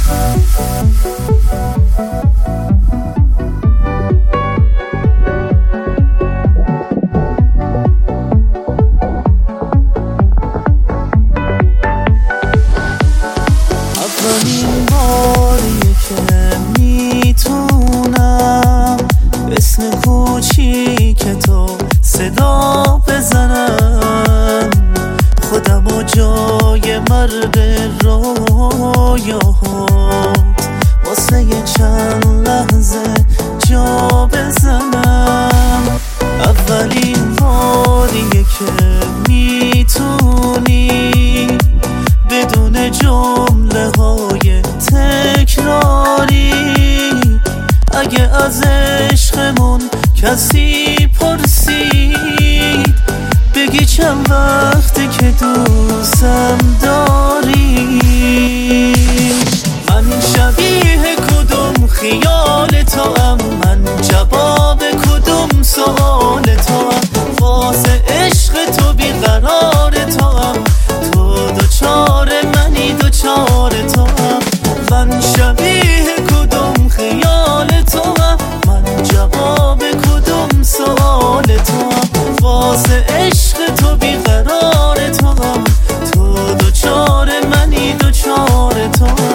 اولین باریه که میتونم اسم کوچیک تو صدا بزنم، خودم و جای مرد رویاهات واسه چند لحظه جا بزنم. اولین باریه که میتونی بدون جمله های تکراری، اگه از عشقمون کسی پرسید بگی چند وقتی که دوستم داری. من شبیه کدوم خیال تو هم، من جواب کدوم سوال تو هم، واسه عشق تو بیقرار تو هم، تو دوچار منی دوچار تو هم. من شبیه کدوم خیال تو هم، من جواب کدوم سوال تو هم، واسه عشق تو بیقرار تو هم، تو دوچار منی دوچار تو هم.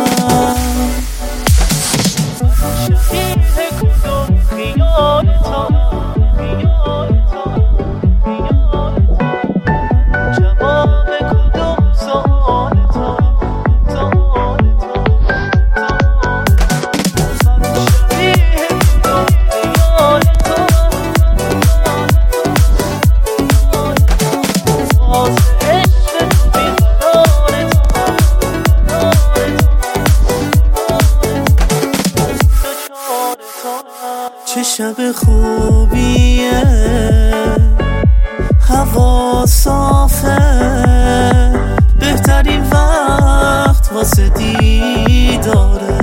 من شبیه کدوم خیال تو هم، خیال تو هم، خیال تو هم، من جواب کدوم سوال تو هم، سوال تو هم، من شبیه کدوم خیال تو هم، واسه عشق تو بیقرار تو هم، چه شب خوبیه، هوا صافه، بهترین وقت واسه دیداره.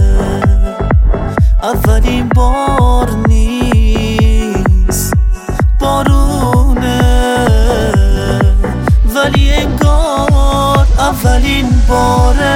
اولین بار نیست بارونه، ولی انگار اولین باره.